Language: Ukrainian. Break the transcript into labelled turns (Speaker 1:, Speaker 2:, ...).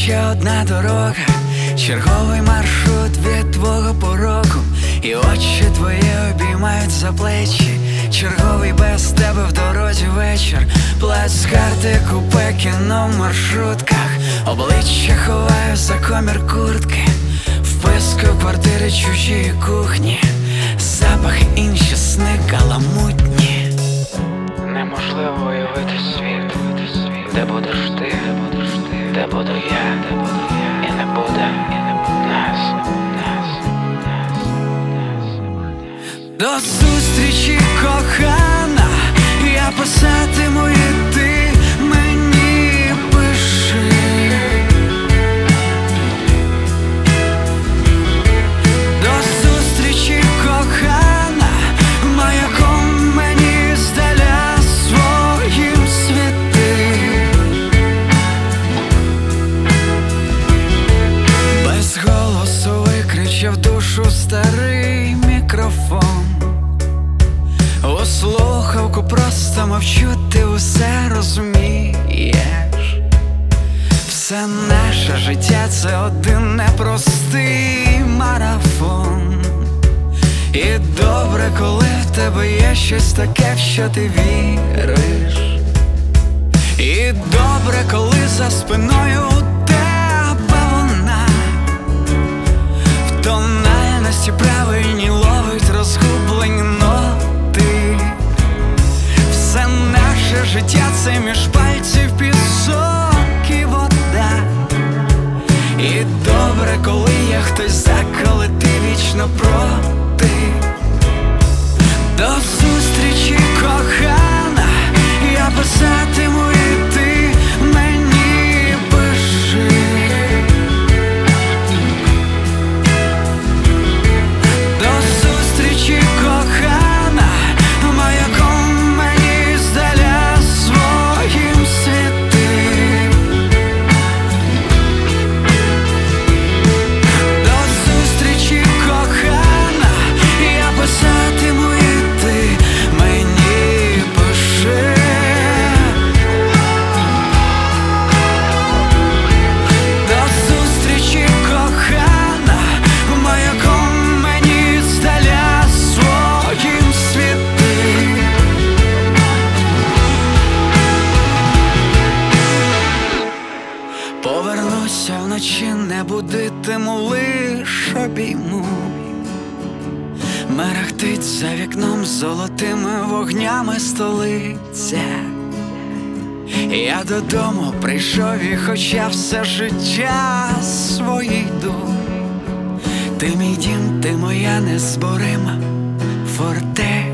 Speaker 1: ще одна дорога, черговий маршрут від твого порогу, і очі твої обіймають за плечі. Черговий без тебе в дорозі вечір. Плацкарти, купе, кіно в маршрутках. Обличчя ховаю за комір куртки. Вписки в квартири чужі кухні. Запахи інші, сни каламутні.
Speaker 2: Неможливо уявити світ, де будеш ти, де буду я, і не буде нас.
Speaker 1: До зустрічі, кохана, я писатиму і ти мені пиши. До зустрічі, кохана, маяком мені здаля своїм світи. Без голосу викричав душу старий мікрофон. У слухавку просто мовчу, ти усе розумієш. Все наше життя — це один непростий марафон. І добре, коли в тебе є щось таке, в що ти віриш. І добре, коли за спиною у тебе вона в тональності правильній ловить розгублені ноти. Все наше життя — це між пальців пісок і вода. І добре, коли є хтось за, коли ти вічно проти. До зустрічі, кохана, я писатиму і ти мені пиши. До зустрічі, кохана, маяком мені здаля своїм світи. До зустрічі, кохана, я писатиму і ти мені пиши. До зустрічі, кохана, маяком мені здаля своїм світи. Повернуся вночі, не будитиму, лиш обійму. Мерехтить за вікном золотими вогнями столиця. Я додому прийшов і хоча все життя своє йду. Ти мій дім, ти моя незборима фортеця.